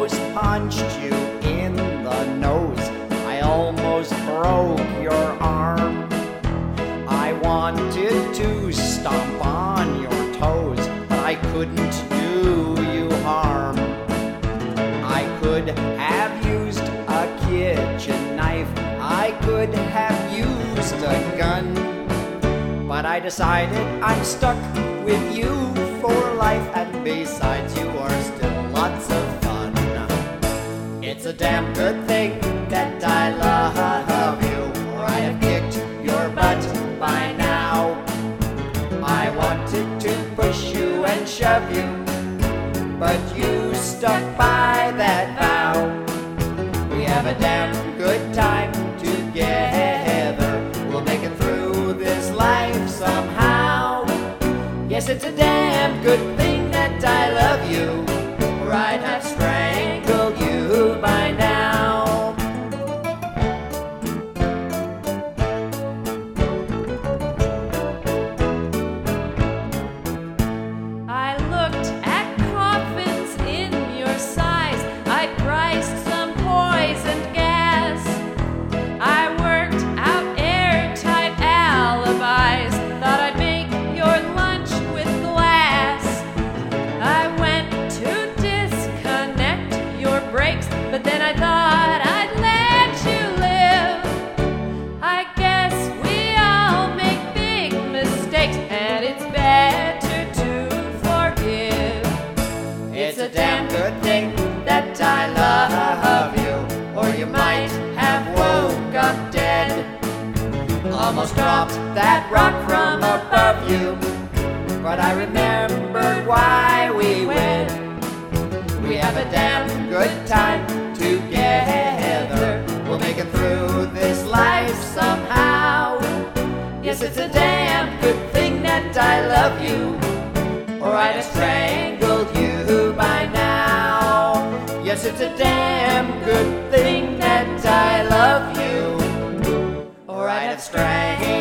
almost punched you in the nose. I almost broke your arm. I wanted to stomp on your toes, but I couldn't do you harm. I could have used a kitchen knife, I could have used a gun, but I decided I'm stuck with you for life, and besides you are still lots of fun. It's a damn good thing that I love you, or I'd have kicked your butt by now. I wanted to push you and shove you, but you stuck by that vow. We have a damn good time together, we'll make it through this life somehow. Yes, it's a damn good thing that I love you, or I'd have strangled you by now. I looked at coffins in your size, I priced some poisoned gas, I worked out airtight alibis, thought I'd make your lunch with glass. I went to disconnect your brakes, but then I thought I'd let you live. I guess we all make big mistakes, and it's better to forgive. It's a damn good thing that I love you, or you might have woke up dead. Almost dropped that rock from above you, but I remembered why we went. We have a damn good time together, we'll make it through this life somehow. Yes, it's a damn good thing that I love you, or I'd have strangled you by now. Yes, it's a damn good thing that I love you, or I'd have strangled